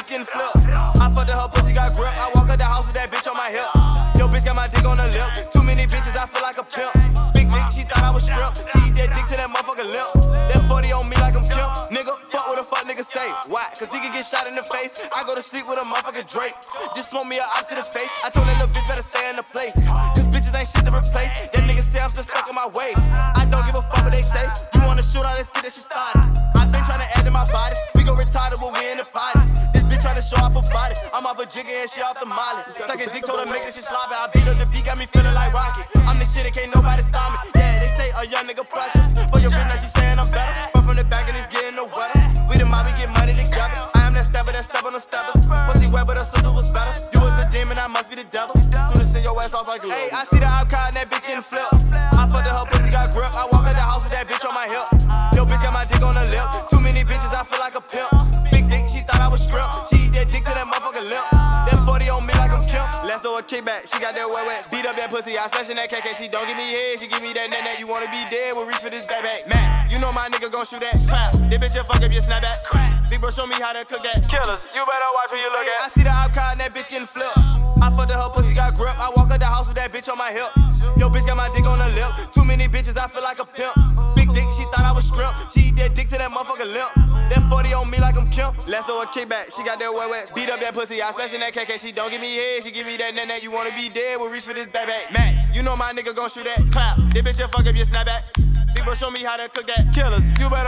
bitch getting flipped. I fucked her pussy got grip. I walk out the house with that bitch on my hip. Yo, bitch got my dick on her lip. Too many bitches, I feel like a pimp. Big dick, she thought I was shrimp. She eat that dick to that motherfucker lip. That 40 on me like I'm Kim. Nigga, fuck what the fuck nigga say. Why? Cause he can get shot in the face. I go to sleep with a motherfucker Drake. Just smoke me a op to the face. I told that little bitch better stay in the place. Cause bitches ain't shit to replace. That nigga say I'm still stuck in my ways. I don't give a fuck what they say. You wanna shoot out, let's get that shit started. I've been trying to add to my body. We go retarded when we in the party. This bitch trying to show off her body. I'm off a jigger and she off the molly. Sucking dick told her make this shit sloppy. I beat up the beat, got me feeling like Rocky. I'm the shit and can't nobody stop me. Yeah, they say a young nigga pressure. For your bitch now she saying I'm better. But from the back and it's getting no wetter. We the mob, we get money together. I am that stepper on the steppers. Pussy wet, but her sister was better. You was a demon, I must be the devil. Soon as send your ass off like a hey, I see the outcry and that bitch getting flipped. I fucked her pussy got grip. I walk out the house with that bitch on my hip. Yo, bitch got my dick on her lip. Too many bitches, I feel like a pimp. Big dick, she thought I was shrimp. She eat that dick to that motherfucker lip. That 40 on me like I'm Kim. Let's throw a kickback, she got that wet. Beat up that pussy, I smash in that KK. She don't give me head, she give me that net. You wanna be dead, we'll reach for this backpack. Man, you know my nigga gon' shoot that. Clap, this bitch will fuck up your snapback. Big bro, show me how to cook that. Killers, you better watch who you look at. I see the outcry and that bitch getting flipped. I fucked her pussy got grip. I walk out the house with that bitch on my hip. Yo, bitch got my dick on her lip. Too many bitches, I feel like a pimp. Big dick, she thought I was shrimp. She eat that dick to that motherfucker lip. That 40 on me like I'm Kim. Let's throw a kickback, she got that wet. Beat up that pussy, I smash in that KK. She don't give me head, she give me that net. You wanna be dead, we'll reach for this backpack. Man, you know my nigga gon' shoot that. Clap, this bitch will fuck up your snapback. Big bro, show me how to cook that. Killers, you better